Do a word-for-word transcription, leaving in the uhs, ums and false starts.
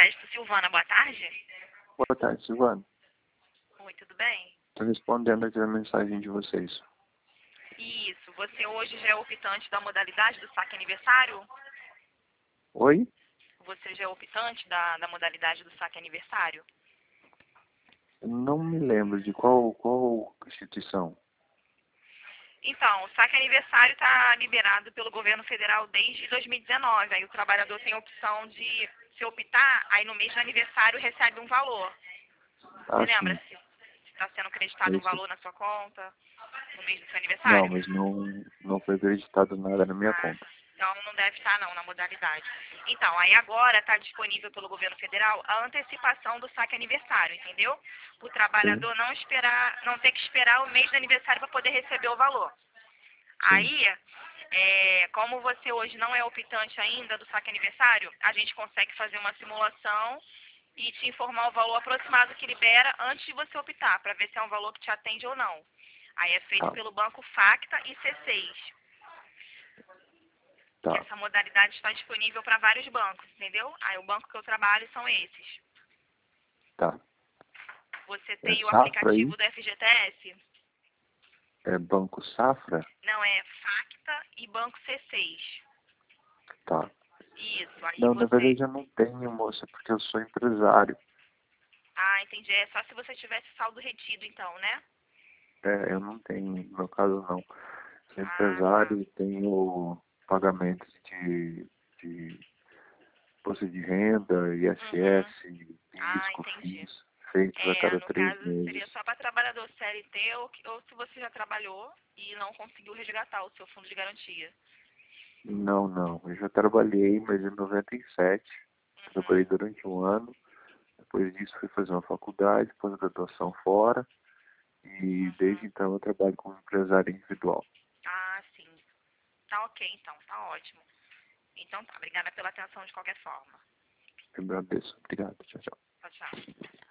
Crédito Silvana, boa tarde. Boa tarde, Silvana. Oi, tudo bem? Estou respondendo aqui a mensagem de vocês. Isso, você hoje já é optante da modalidade do saque aniversário? Oi? Você já é optante da, da modalidade do saque aniversário? Eu não me lembro de qual, qual instituição. Então, o saque aniversário está liberado pelo governo federal desde dois mil e dezenove. Aí o trabalhador tem a opção de, se optar, aí no mês do aniversário recebe um valor. Você Ah, lembra sim. se está sendo acreditado um Isso. valor na sua conta no mês do seu Não, aniversário? mas não, não foi acreditado nada na minha Ah, conta. então não deve estar não na modalidade. Então, aí agora está disponível pelo governo federal a antecipação do saque aniversário, entendeu? O Sim, trabalhador não esperar, não ter que esperar o mês do aniversário para poder receber o valor. sim. Aí, é, como você hoje não é optante ainda do saque aniversário, a gente consegue fazer uma simulação e te informar o valor aproximado que libera antes de você optar, para ver se é um valor que te atende ou não. Aí é feito Tá, pelo banco Facta e C seis. Que tá. essa modalidade está disponível para vários bancos, entendeu? Aí o banco que eu trabalho são esses. Tá. Você É tem o Safra aí? aplicativo do F G T S? É Banco Safra? Não, é Facta e Banco C seis. Tá. Isso, aí Não, na você... verdade eu não tenho, moça, porque eu sou empresário. Ah, entendi. É só se você tivesse saldo retido, então, né? É, eu não tenho, no meu caso não. Sou Ah, tá. empresário e tenho pagamentos de, de imposto de renda, Uhum. I S S, PIS, Ah, entendi. COFINS, feitos a É, cada no três caso, seria meses. só para trabalhador C L T ou, que- ou se você já trabalhou e não conseguiu resgatar o seu fundo de garantia. Não, não. Eu já trabalhei, mas em noventa e sete. Trabalhei Uhum. durante um ano. Depois disso fui fazer uma faculdade, pós-graduação fora. E desde Uhum. então eu trabalho como empresário individual. Ah, sim. Tá ok, então. Tá ótimo. Então tá. Obrigada pela atenção de qualquer forma. Eu agradeço. Obrigado. Tchau, tchau. Tchau, tchau.